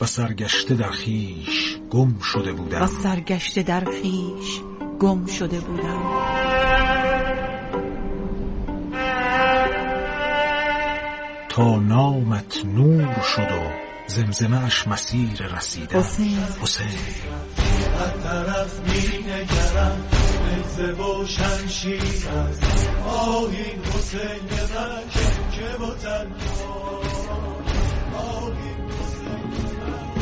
و سرگشته در خویش گم شده بودم تا نامت نور شد و زمزمه اش مسیر رسیدن. حسین هر طرف می نگرم نزه و شمشیر است آهین حسین من که با تنها آهین حسین من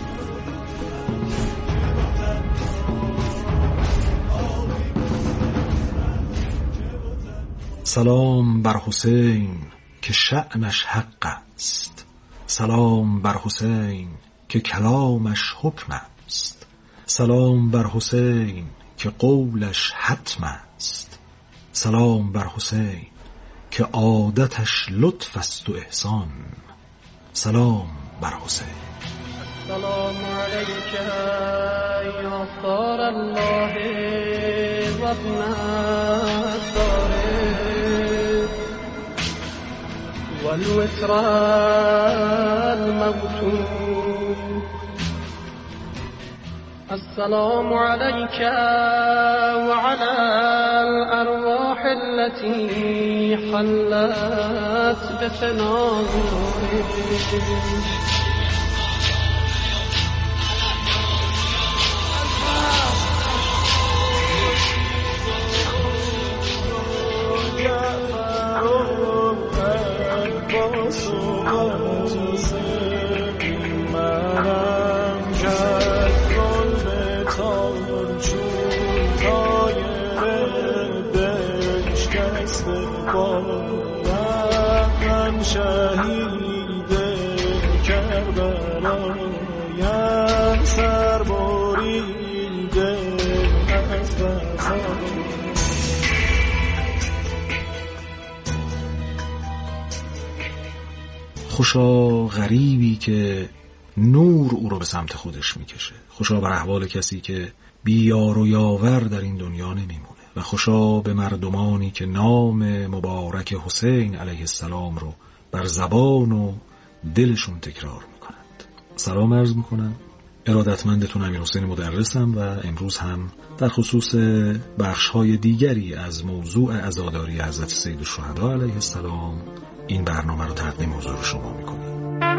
سلام بر حسین که شأنش حق است، سلام بر حسین که کلامش حکم است، سلام بر حسین که قولش حتم است، سلام بر حسین که عادتش لطف است و احسان، سلام بر حسین. السلام علیک یا ثار الله و ابن الثاره والوتر الموتون. السلام عليك وعلى الأرواح التي حلت بفنائك. خوشا غریبی که نور او رو به سمت خودش میکشه، خوشا بر احوال کسی که بیار و یاور در این دنیا نمیمونه، و خوشا به مردمانی که نام مبارک حسین علیه السلام رو بر زبان و دلشون تکرار میکنند. سلام عرض میکنم، ارادتمندتون امیرحسین مدرسم و امروز هم در خصوص بخش‌های دیگری از موضوع عزاداری حضرت سیدالشهدا علیه السلام این برنامه رو تقدیم حضور شما میکنیم.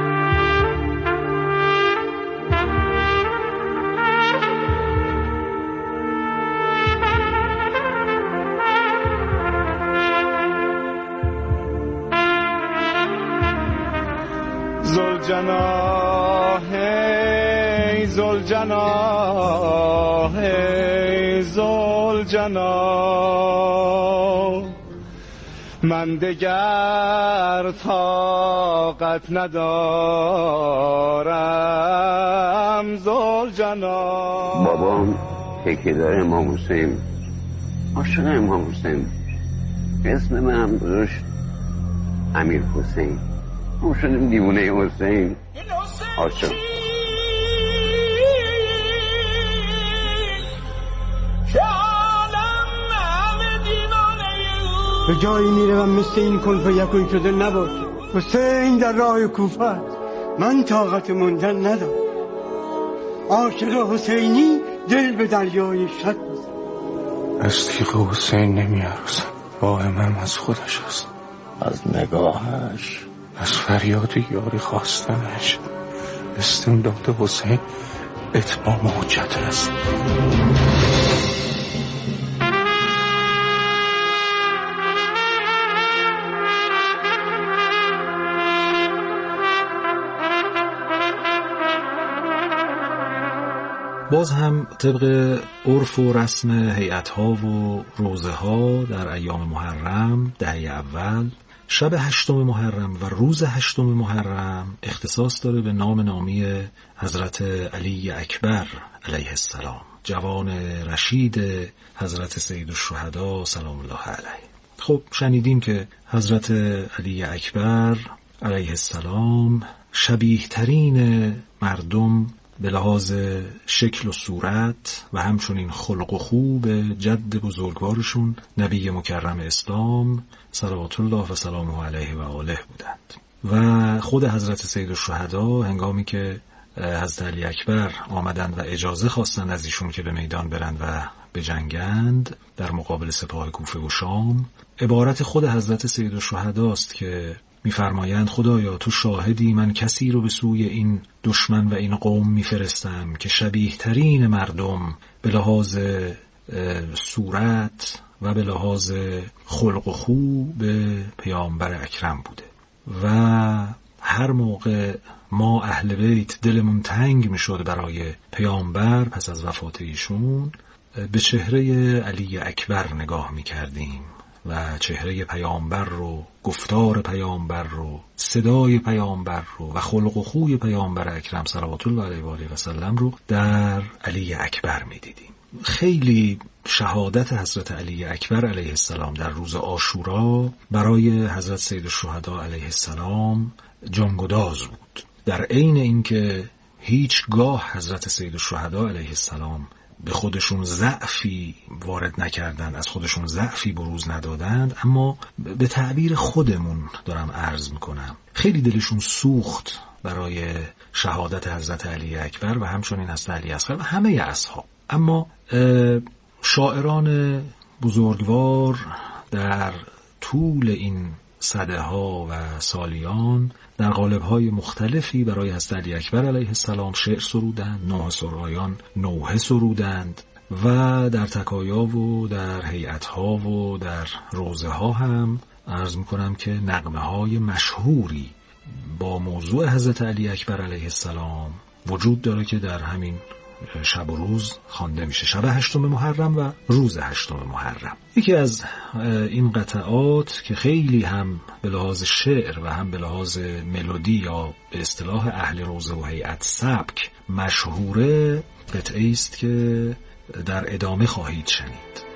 زلجناه من دگر طاقت ندارم زلجناه. بابام تکیه‌دار امام حسین، عاشق امام حسین، اسم منم گذاشت امیر حسین. ما شدیم دیوونه حسین، عاشق. به جایی میره و مثل این کن و یکوی شده نباشه. حسین در راه کوفه است، من طاقت موندن ندارم. عاشق حسینی دل به دریای شد بزن. از تیغ حسین نمیارزم، واهمم از خودش است، از نگاهش، از فریاد یاری خواستنش. استمداد حسین اتمام حجت است. باز هم طبق عرف و رسم هیئت‌ها و روزه‌ها در ایام محرم دهه اول، شب 8 محرم و روز 8 محرم اختصاص داره به نام نامی حضرت علی اکبر علیه السلام، جوان رشید حضرت سیدالشهدا سلام الله علیه. خب شنیدیم که حضرت علی اکبر علیه السلام شبیه ترین مردم به لحاظ شکل و صورت و همچنین خلق و خوب جد بزرگوارشون نبی مکرم اسلام صلوات الله و سلامه علیه و آله بودند. و خود حضرت سیدالشهدا هنگامی که حضرت علی اکبر آمدند و اجازه خواستند از ایشون که به میدان برند و بجنگند در مقابل سپاه کوفه و شام، عبارت خود حضرت سیدالشهدا است که می‌فرمایند خدایا تو شاهدی، من کسی رو به سوی این دشمن و این قوم می‌فرستم که شبیه ترین مردم به لحاظ صورت و به لحاظ خلق و خو به پیامبر اکرم بوده و هر موقع ما اهل بیت دلمون تنگ میشد برای پیامبر پس از وفات ایشون، به چهره علی اکبر نگاه میکردیم و چهره پیامبر رو، گفتار پیامبر رو، صدای پیامبر رو و خلق و خوی پیامبر اکرم صلوات الله علیه و آله و سلم رو در علی اکبر میدیدیم. خیلی شهادت حضرت علی اکبر علیه السلام در روز عاشورا برای حضرت سیدالشهدا علیه السلام جانگداز بود، در عین اینکه هیچگاه حضرت سیدالشهدا علیه السلام به خودشون ضعفی وارد نکردند، از خودشون ضعفی بروز ندادند، اما به تعبیر خودمون دارم عرض میکنم خیلی دلشون سوخت برای شهادت حضرت علی اکبر و همچنین حضرت علی اصغر و همه اصحاب. اما شاعران بزرگوار در طول این صده ها و سالیان در قالب‌های مختلفی برای حضرت علی اکبر علیه السلام شعر سرودند، نوحه سرایان نوحه سرودند و در تکایا و در هیئت‌ها و در روضه ها هم عرض می‌کنم که نغمه‌های مشهوری با موضوع حضرت علی اکبر علیه السلام وجود داره که در همین شب و روز خوانده میشه، شب 8 محرم و روز 8 محرم. یکی از این قطعات که خیلی هم به لحاظ شعر و هم به لحاظ ملودی یا به اصطلاح اهل روضه و هیئت سبک مشهوره، قطعه است که در ادامه خواهید شنید.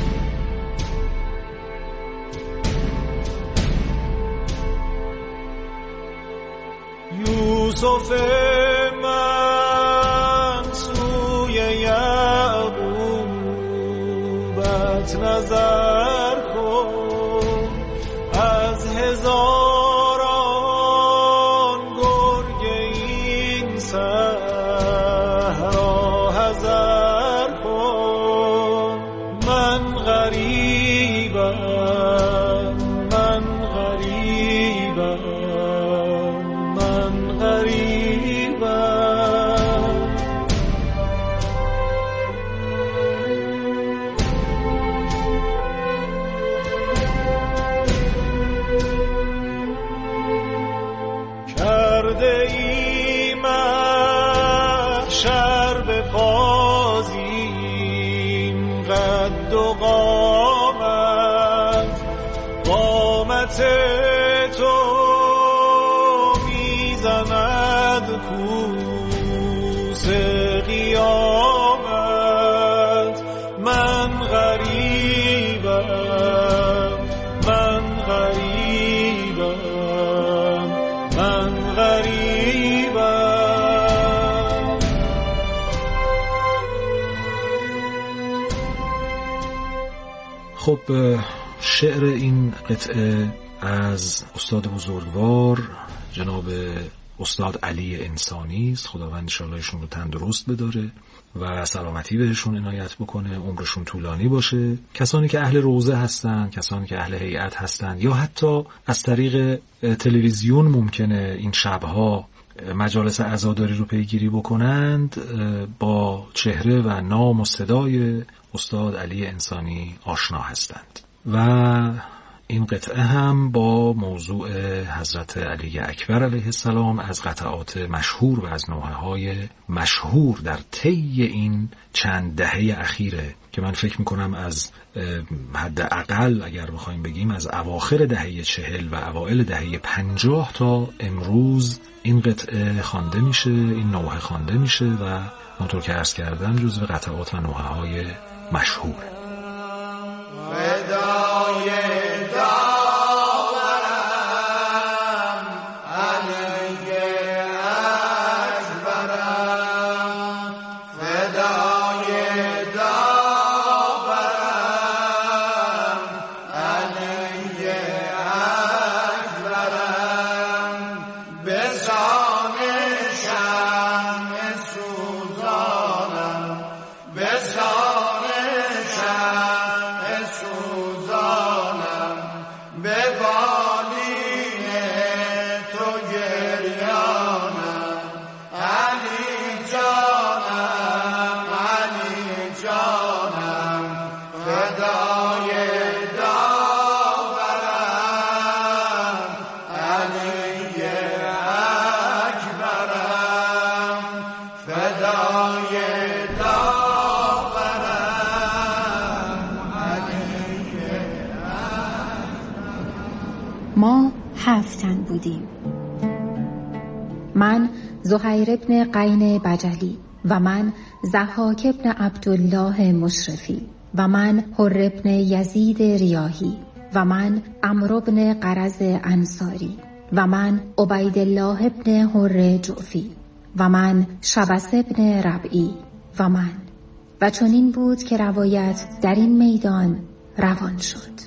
یوسف یعقوبت نظر کن، از هزاران گرگ این صحرا حذر کن. من غریبم، من غریبم، من غریبم. تو میزند کوس قیامت. من غریبم، من غریبم، من غریبم. خب شعر این قطعه از استاد بزرگوار جناب استاد علی انسانی است. خداوند انشاءالله ایشون رو تندرست بداره و سلامتی بهشون عنایت بکنه، عمرشون طولانی باشه. کسانی که اهل روضه هستند، کسانی که اهل هیئت هستند یا حتی از طریق تلویزیون ممکنه این شبها مجالس عزاداری رو پیگیری بکنند، با چهره و نام و صدای استاد علی انسانی آشنا هستند و این قطعه هم با موضوع حضرت علی اکبر علیه السلام از قطعات مشهور و از نوحه‌های مشهور در طی این چند دهه اخیره که من فکر میکنم از حداقل اگر بخوایم بگیم از اواخر دهه 40 و اوائل دهه 50 تا امروز این قطعه خوانده میشه، این نوحه خوانده میشه و همونطور که عرض کردم جزو قطعات و نوحه‌های مشهوره. بسان شم مسکن بودیم. من زهیر بن قین بجلی و من ضحاک بن عبدالله مشرفی و من حر بن یزید ریاحی و من عمرو بن قرز انصاری و من عبیدالله بن حر جعفی و من شبس بن ربعی و من، و چنین بود که روایت در این میدان روان شد.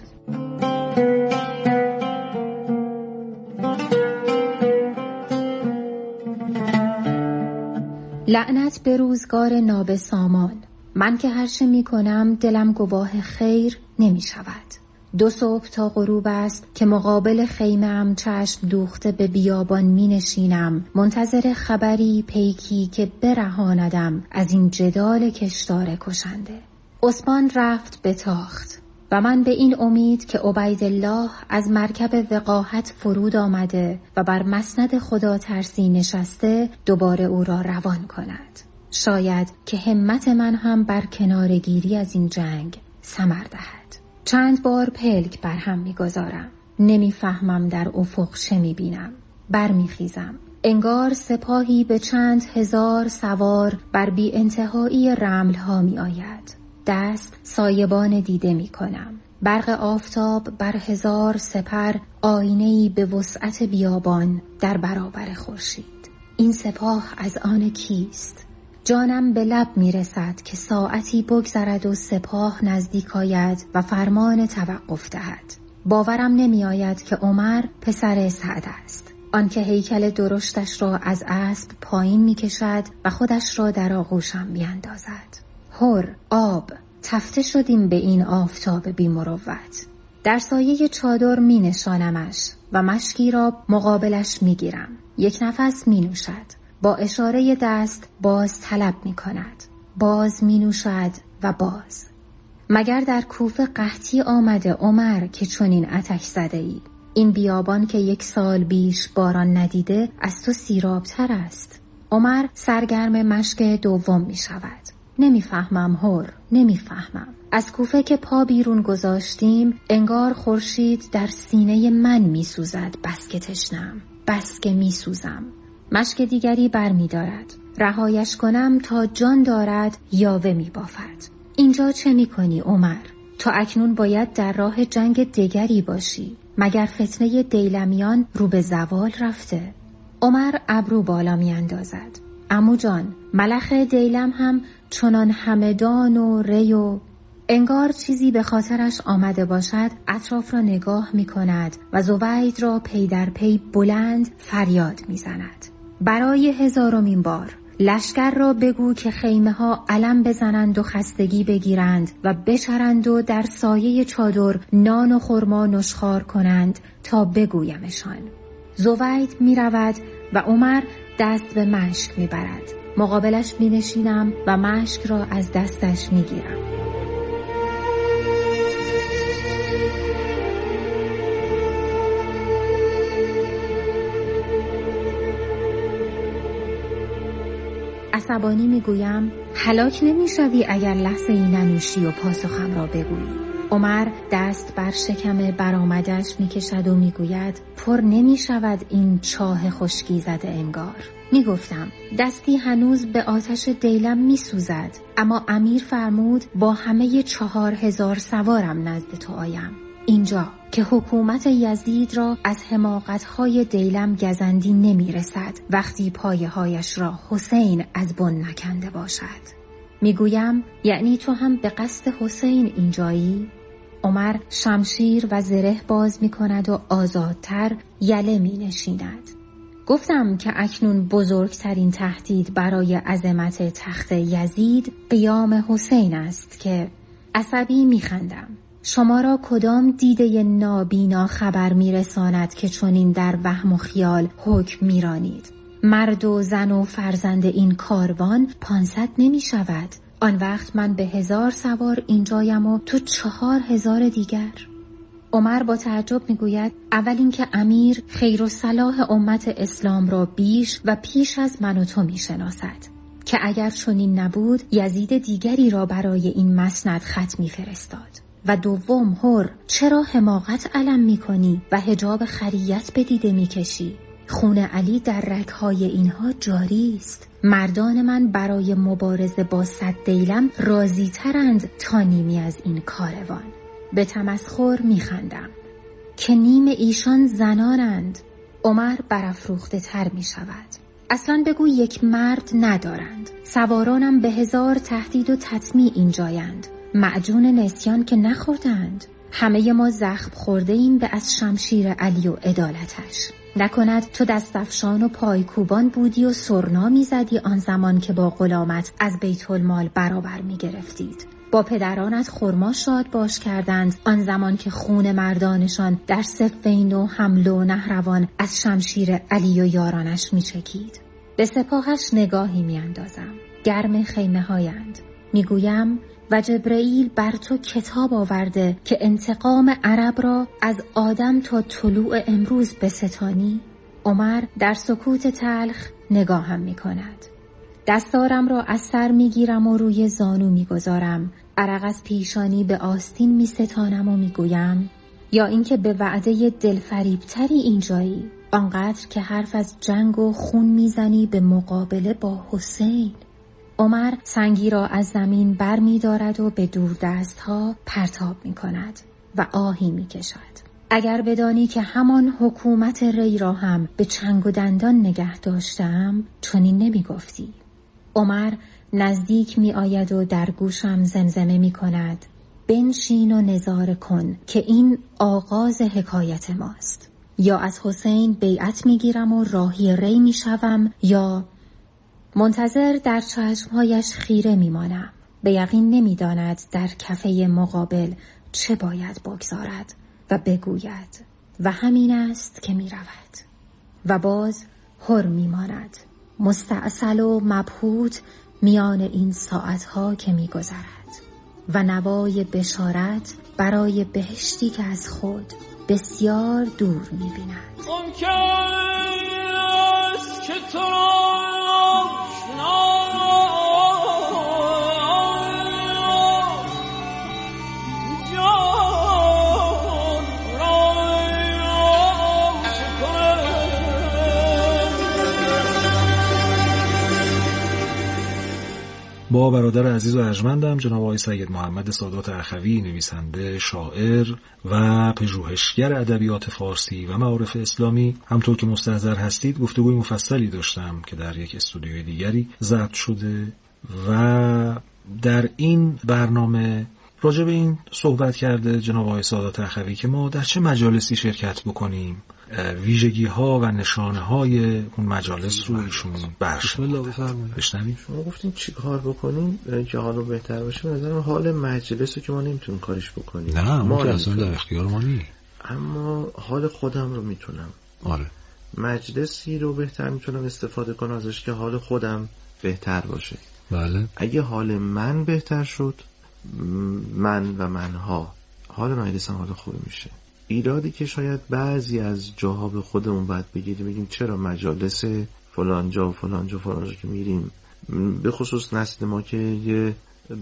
لعنت به روزگار نابسامان. من که هرچه می کنم دلم گواه خیر نمی شود. 2 صبح تا غروب است که مقابل خیمه‌ام چشم دوخته به بیابان می نشینم، منتظر خبری پیکی که برهاندم از این جدال کشتار کشنده. عثمان رفت به تاخت و من به این امید که عبیدالله از مرکب وقاحت فرود آمده و بر مسند خدا ترسی نشسته دوباره او را روان کند. شاید که همت من هم بر کنارگیری از این جنگ ثمر دهد. چند بار پلک بر هم می‌گذارم. نمی‌فهمم در افق چه می‌بینم. برمیخیزم. انگار سپاهی به چند هزار سوار بر بی انتهایی رمل‌ها می‌آید. دست سایبان دیده می‌کنم. برق آفتاب بر 1000 سپر آینه‌ای به وسعت بیابان در برابر خورشید. این سپاه از آن کیست؟ جانم به لب میرسد که ساعتی بگذرد و سپاه نزدیک آید و فرمان توقف دهد. باورم نمی آید که عمر پسر سعد است، آنکه هیکل درشتش را از اسب پایین می کشد و خودش را در آغوشم می اندازد. هر، آب، تفته شدیم به این آفتاب بی مروت. در سایه چادر می نشانمش و مشکی را مقابلش می گیرم. یک نفس می نوشد. با اشاره دست باز طلب می کند. باز می نوشد و باز. مگر در کوفه قحطی آمده عمر که چنین اتش زده ای؟ این بیابان که 1 سال بیش باران ندیده از تو سیرابتر است. عمر سرگرم مشک دوم می شود. نمیفهمم هر، نمیفهمم. از کوفه که پا بیرون گذاشتیم انگار خورشید در سینه من می سوزد. بس که تشنم، بس که می سوزم. مشک دیگری بر می دارد. رهایش کنم تا جان دارد یاوه می بافد. اینجا چه می کنی عمر؟ تا اکنون باید در راه جنگ دیگری باشی. مگر فتنه دیلمیان رو به زوال رفته؟ عمر ابرو بالا می اندازد. عمو جان، ملخ دیلم هم چنان همدان و ری و انگار چیزی به خاطرش آمده باشد اطراف را نگاه می کند و زوید را پی در پی بلند فریاد می زند. برای 1000مین بار لشکر را بگو که خیمه ها علم بزنند و خستگی بگیرند و بچرند و در سایه چادر نان و خرما نشخوار کنند تا بگویمشان. زوید می رود و عمر دست به مشک می برد. مقابلش می نشینم و مشک را از دستش می گیرم. عصبانی میگویم هلاک نمیشوی اگر لحظه ای ننوشی و پاسخم را بگویی. عمر دست بر شکم برآمدش میکشد و میگوید پر نمیشود این چاه خشکی زده انگار. میگفتم دستی هنوز به آتش دیلم میسوزد، اما امیر فرمود با همه 4000 سوارم نزد تو آیم. اینجا که حکومت یزید را از حماقت‌های دیلم گزندی نمی‌رسد وقتی پایه‌هایش را حسین از بن نکنده باشد. میگویم یعنی تو هم به قصد حسین اینجایی؟ عمر شمشیر و زره باز می‌کند و آزادتر یله می‌نشیند. گفتم که اکنون بزرگترین تهدید برای عظمت تخت یزید قیام حسین است که عصبی می‌خندم. شما را کدام دیده نابینا خبر میرساند که چنین در وهم و خیال حکم میرانید؟ مرد و زن و فرزند این کاروان 500 نمی شود. آن وقت من به 1000 سوار اینجایم و تو 4000 دیگر. عمر با تعجب میگوید اول اینکه امیر خیر و صلاح امت اسلام را بیش و پیش از من و تو میشناسد که اگر چنین نبود یزید دیگری را برای این مسند خط میفرستاد. و دوم هر، چرا حماقت علم میکنی و حجاب خریت به دیده میکشی؟ خون علی در رگهای اینها جاری است. مردان من برای مبارزه با 100 دیلم راضی ترند تا نیمی از این کاروان. به تمسخر میخندم که نیم ایشان زنانند. عمر برافروخته تر می شود. اصلا بگو یک مرد ندارند. سوارانم به 1000 تهدید و تطمیع اینجایند. معجون نسیان که نخوردند. همه ما زخم خورده ایم به از شمشیر علی و عدالتش. نکند تو دستفشان و پایکوبان بودی و سرنا می زدی آن زمان که با غلامت از بیت المال برابر می گرفتید. با پدرانت خرما شاد باش کردند آن زمان که خون مردانشان در صفین و حمله و نهروان از شمشیر علی و یارانش می چکید. به سپاهش نگاهی می اندازم. گرم خیمه هایند. می گویم و جبرئیل بر تو کتاب آورده که انتقام عرب را از آدم تا طلوع امروز بستانی. عمر در سکوت تلخ نگاهم می کند. دستارم را از سر می گیرم و روی زانو می گذارم. عرق از پیشانی به آستین می ستانم و می گویم یا اینکه به وعده دلفریبتری اینجایی، آنقدر که حرف از جنگ و خون می زنی به مقابله با حسین. عمر سنگی را از زمین بر می دارد و به دور دست ها پرتاب می کند و آهی می کشد. اگر بدانی که همان حکومت ری را هم به چنگ و دندان نگه داشتم چنین نمی گفتی. عمر نزدیک می آید و در گوشم زمزمه می کند بنشین و نظاره کن که این آغاز حکایت ماست. یا از حسین بیعت می گیرم و راهی ری می شوم یا منتظر در چشمهایش خیره می مانم. به یقین نمی داند در کفه مقابل چه باید بگذارد و بگوید و همین است که می رود. و باز هر می ماند مستعسل و مبهوت میان این ساعتها که می گذرد و نوای بشارت برای بهشتی که از خود بسیار دور می بیند. ممکن است که تو با برادر عزیز و ارجمندم جناب آقای سید محمد سادات اخوی، نویسنده، شاعر و پژوهشگر ادبیات فارسی و معارف اسلامی، همطور که مستحضر هستید گفتگوی مفصلی داشتم که در یک استودیوی دیگری ضبط شده و در این برنامه راجع به این صحبت کرده جناب آقای سادات اخوی که ما در چه مجالسی شرکت بکنیم، ویژگی ها و نشانه های اون مجالس رو ایشون بشنویم. شما گفتین چی کار بکنیم که حالو بهتر باشه. به نظرم حال مجلس رو که ما نمیتونیم کارش بکنیم، نه ما که اصلا در اختیار ما نیست، اما حال خودم رو میتونم. آره مجلسی رو بهتر میتونم استفاده کنم ازش که حال خودم بهتر باشه. بله. اگه حال من بهتر شد، من و منها، حال مجلس هم حال خوب میشه. ایرادی که شاید بعضی از جاها به خودمون باید بگیم چرا مجالس فلانجا و فلانجا که میریم، به خصوص نسل ما که یه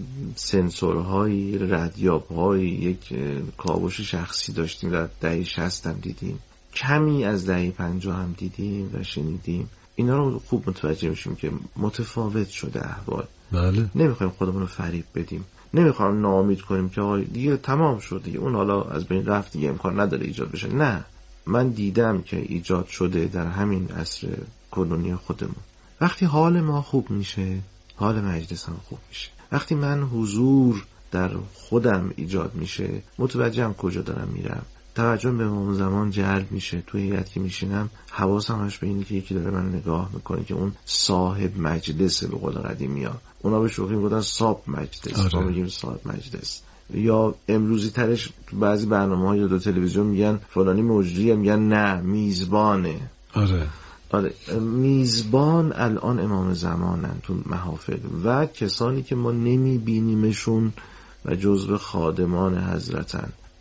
سنسورهایی، ردیابهایی، یک کاوش شخصی داشتیم، در دهه 60 هم دیدیم، کمی از دهه 50 هم دیدیم و شنیدیم، اینا رو خوب متوجه میشیم که متفاوت شده احوال. بله. نمیخوایم خودمون رو فریب بدیم، نمیخوام ناامید کنیم که آقای دیگه تمام شد دیگه اون حالا از بین رفت دیگه امکان نداره ایجاد بشه. نه، من دیدم که ایجاد شده در همین عصر کنونی خودمون. وقتی حال ما خوب میشه، حال مجلس هم خوب میشه. وقتی من حضور در خودم ایجاد میشه، متوجهم کجا دارم میرم، توجه به اون زمان جلب میشه. توی هیئت که میشینم حواسم هست به اینه که یکی داره من نگاه میکنه که اون صاحب مجلسه. به قول قدیمی‌ها اونا به شوخی میگفتن صاحب مجلس، ما میگیم صاحب مجلس. یا امروزی ترش تو بعضی برنامه‌ها یا دو تلویزیون میگن فلانی مجریه، میگن نه میزبانه. آره میزبان الان امام زمانن تو محافل و کسانی که ما نمیبینیمشون و جزو خادمان حضرتن.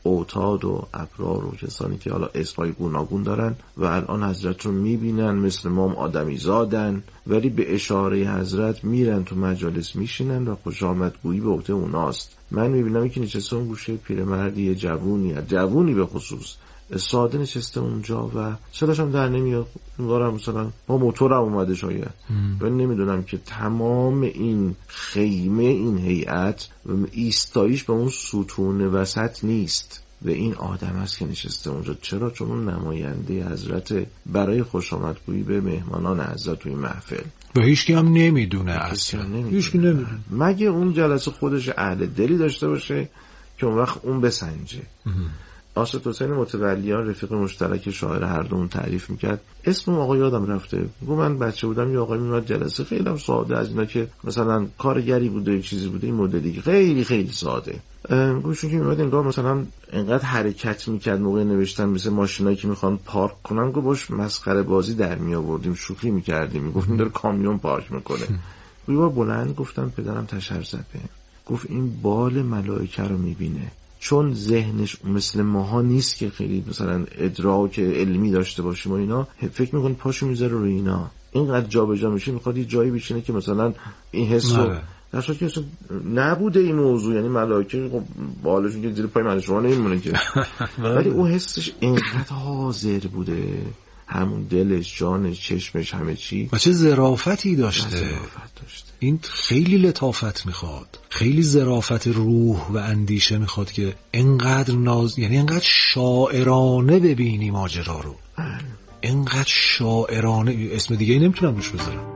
اوتاد و ابرار و کسانی که حالا اسمای گوناگون دارن و الان حضرت رو میبینن مثل ما آدمی زادن، ولی به اشاره حضرت میرن تو مجالس میشینن و خوش آمدگویی به عهده اوناست. من میبینم که نشسته اون گوشه پیرمردی جوونی به خصوص ساده نشسته اونجا و صداش هم در نمیاد، انگارم مثلا ما موتورم اومده شاید. و نمیدونم که تمام این خیمه، این هیئت ایستایش به اون ستون وسط نیست، به این آدم است که نشسته اونجا. چرا؟ چون اون نماینده حضرت برای خوش آمدگویی به مهمانان حضرت توی محفل و هیچکی هم نمیدونه اصلا، هیچکی نمیدونه مگه اون جلسه خودش اهل دلی داشته باشه که اون وقت اون بسنجه. آصد حسین متولیان رفیق مشترک شاعر هر دومون تعریف میکرد، اسم اون یادم رفته، گفت من بچه بودم یه آقای میومد جلسه، خیلی هم ساده، از اینا که مثلا کارگری بوده یا چیزی بوده، این مدلی خیلی خیلی ساده. گوشون که میومد انگار مثلا انقدر حرکت میکرد موقع نوشتن مثل ماشینایی که میخوان پارک کنن، گفت باش مسخره بازی در می آوردیم، شوخی میکردیم، میگفت این داره کامیون پارک میکنه. یه بار بلند گفتم پدرم تشر زد بهم، گفت این بال ملائکه رو میبینه، چون ذهنش مثل ماها نیست که خیلی مثلا ادراک علمی داشته باشیم و اینا، فکر میکنه پاشو میذاره روی اینا، اینقدر جابجا میشه، میخواد یه جایی بشینه که مثلا این حس رو در صورتی که اصلا نبوده این موضوع، یعنی ملائکه خب بالشون که زیر پای من شما نمیمونه که، ولی اون حسش اینقدر حاضر بوده، همون دلش، جانش، چشمش، همه چی. و چه ظرافتی داشته. این خیلی لطافت میخواد، خیلی ظرافت روح و اندیشه میخواد که اینقدر یعنی اینقدر شاعرانه ببینی ماجرا رو، اینقدر شاعرانه، اسم دیگه ای نمیتونم روش بذارم.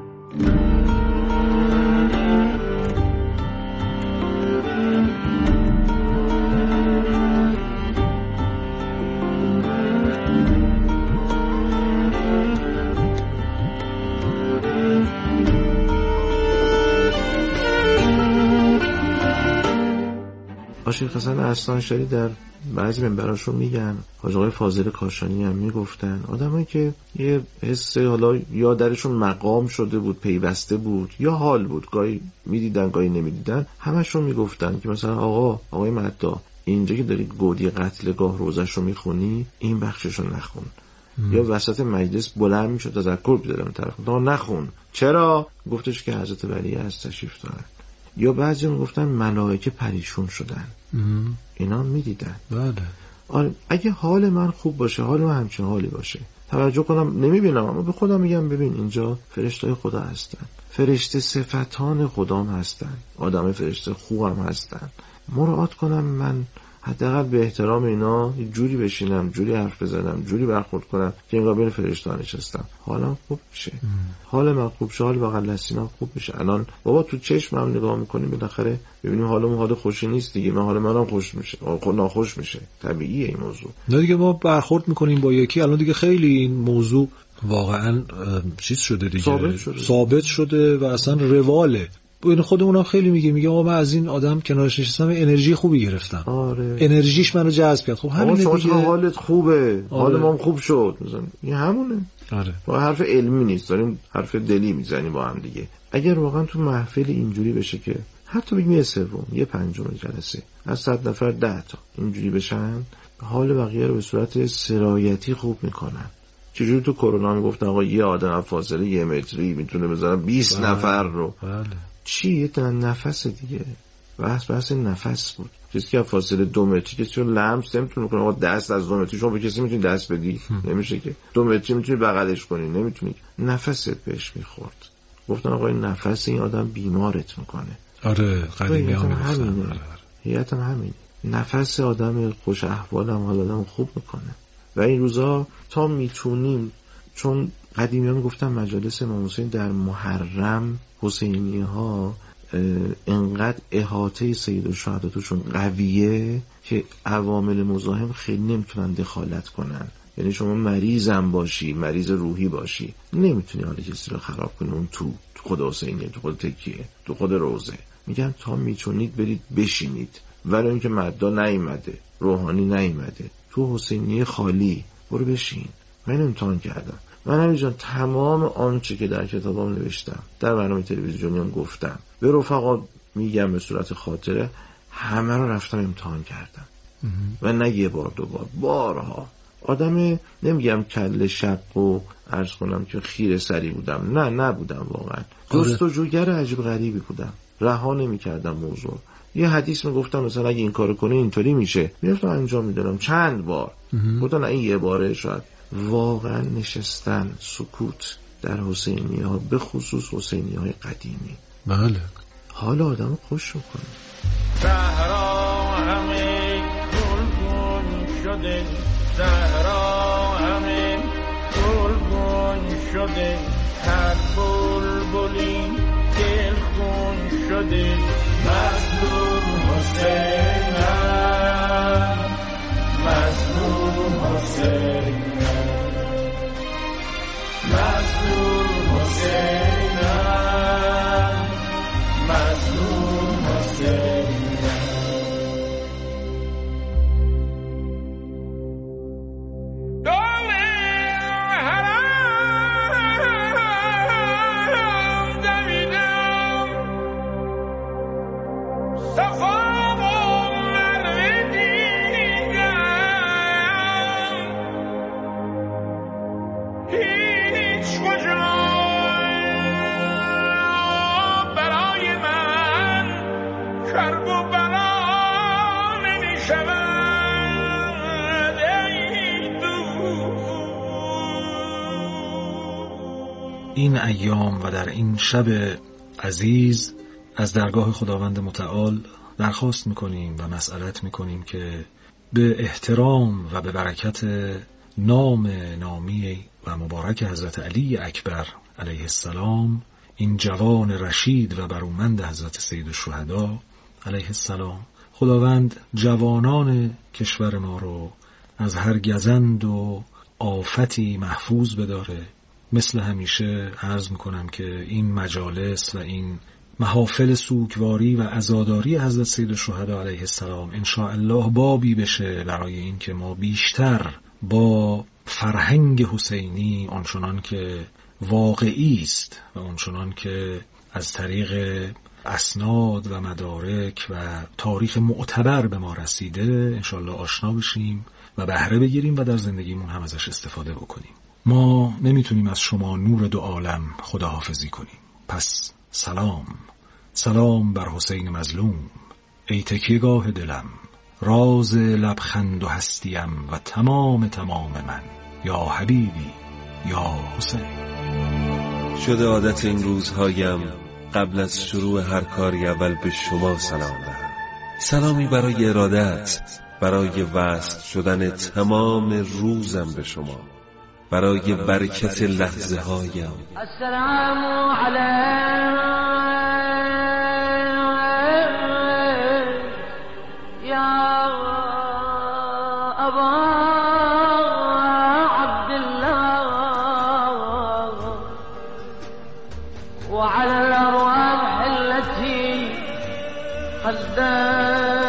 شیخ حسن استانشری در بعضی منبراشون میگن، حاج آقای فاضل کاشانی هم میگفتن، آدمایی که یه حس حالا یا درشون مقام شده بود، پیوسته بود، یا حال بود، گاهی میدیدن گاهی نمیدیدن، همشون میگفتن که مثلا آقای مددا اینجا که داری گودی قتلگاه روزش رو میخونی، این بخششو نخون. یا وسط مجلس بلند میشد تذکر بیدارم طرف نخون. چرا؟ گفتش که حضرت ولی از تشریف دارن. یا بعضی میگفتن ملائکه پریشون شدن. اینا میدیدن. بله. آره، اگه حال من خوب باشه، حال من همچین حالی باشه، توجه کنم نمیبینم، اما به خودم میگم ببین اینجا فرشتای خدا هستن، فرشته صفتان خدام هستن، آدم فرشته خوبم هستن، مراعات کنم من حداقل به احترام اینا جوری بشینم، جوری حرف بزنم، جوری برخورد کنم که انگار بین فرشته‌ها نشستم، حالا خوب میشه. حال من خوب شه، حال بغل دستینا خوب میشه. الان بابا تو چشمم نگاه میکنیم بالاخره ببینیم حالمون حال خوشی نیست دیگه، من حال منم خوش میشه، ناخوش میشه، طبیعیه این موضوع. نه دیگه ما برخورد میکنیم با یکی، الان دیگه خیلی این موضوع واقعا چیز شده دیگه، ثابت شده و اصلا رواله. ببین خودمونم خیلی میگه آقا من از این آدم کنارش نشستم انرژی خوبی گرفتم. آره. انرژیش منو جذب کرد. خب همین دیگه. شما حالت خوبه، حال ما خوب شد مثلا. این همونه. آره. با حرف علمی نیست، داریم حرف دلی میزنیم با هم دیگه. اگر واقعا تو محفل اینجوری بشه که حتی بگیم یه سوم، یه پنجم جلسه از 100 نفر 10 تا اینجوری بشن، حال بقیه رو به صورت سرایتی خوب میکنن. چجوری تو کرونا میگفتن آقا یه آدم فاصله 1 متری میتونه بزنه 20 نفر رو. بله. چی؟ یه نفس دیگه. بحث نفس بود. کسی که فاصله 2 متری کسی رو لمس نمیتونه کنه. آقا دست از 2 متری شما به کسی میتونی دست بدی؟ نمیشه که. 2 متری میتونی بغلش کنی؟ نمیتونی. نفست بهش میخورد. گفتن آقا این نفس این آدم بیمارت میکنه. آره قدیمی ها میگفتن. هیئت هم همینه. نفس آدم خوش احوال هم حال آدم خوب میکنه. و این روزا تا میتونیم، چون قدیمی ها میگفتن مجالس امام حسین در محرم حسینی ها انقدر احاطه سید الشهداتشون قویه که عوامل مزاحم خیلی نمیتونن دخالت کنن. یعنی شما مریضم باشی، مریض روحی باشی، نمیتونی حال کسی رو خراب کنی. اون تو خود حسینیه، تو خود تکیه، تو خود روزه. میگن تا میتونید برید بشینید، ولی اینکه مدا نیامده، روحانی نیامده، تو حسینیه خالی، برو بشین. من امتحان کردم. من همینجان تمام آنچه که در کتابام نوشتم، در برنامه تلویزیونیم گفتم، به رفقا میگم به صورت خاطره، همه رو رفتم امتحان کردم. و نه یه بار دو بار، بارها. آدم نمیگم کله شق و عرض کنم که خیره سری بودم، نه نبودم واقعا. جستجوگر عجیب غریبی بودم، رها نمی‌کردم موضوع. یه حدیث میگفتم مثلا اگه این کارو کنی اینطوری میشه، میرفتم انجام میدادم چند بار. گفتم این یه باره شاید. واقعا نشستن سکوت در حسینی ها، به خصوص حسینی های قدیمی، بله، حال آدم خوش میکنه. زهرا همه گلگون شده، زهرا همه گلگون شده، هر بلبلی دلخون شده. مظلوم حسینم، مظلوم حسینم، مظلوم حسینم، مظلوم حسینم. دور حرم دویدم، صفا و مروه دیدم، هیچ کجا برای من کرب و بلا نمی شود. ای دوست، این ایام و در این شب عزیز از درگاه خداوند متعال درخواست میکنیم و مسئلت میکنیم که به احترام و به برکت نام نامی و مبارک حضرت علی اکبر علیه السلام، این جوان رشید و برومند حضرت سید الشهدا علیه السلام، خداوند جوانان کشور ما رو از هر گزند و آفتی محفوظ بداره. مثل همیشه عرض میکنم که این مجالس و این محافل سوگواری و عزاداری حضرت سید الشهدا علیه السلام انشاءالله بابی بشه برای این که ما بیشتر با فرهنگ حسینی آنچنان که واقعی است و آنچنان که از طریق اسناد و مدارک و تاریخ معتبر به ما رسیده انشاءالله آشنا بشیم و بهره بگیریم و در زندگیمون هم ازش استفاده بکنیم. ما نمیتونیم از شما نور دو عالم خداحافظی کنیم. پس سلام بر حسین مظلوم، ای تکیهگاه دلم، راز لبخند و هستیم و تمام من، یا حبیبی یا حسین. شده عادت این روزهایم قبل از شروع هر کاری اول به شما سلام دهم. سلامی برای ارادت، برای وصل شدن تمام روزم به شما، برای برکت لحظه هایم. السلام علیکم یا ابا عبدالله وعلى الأرواح التي قدمت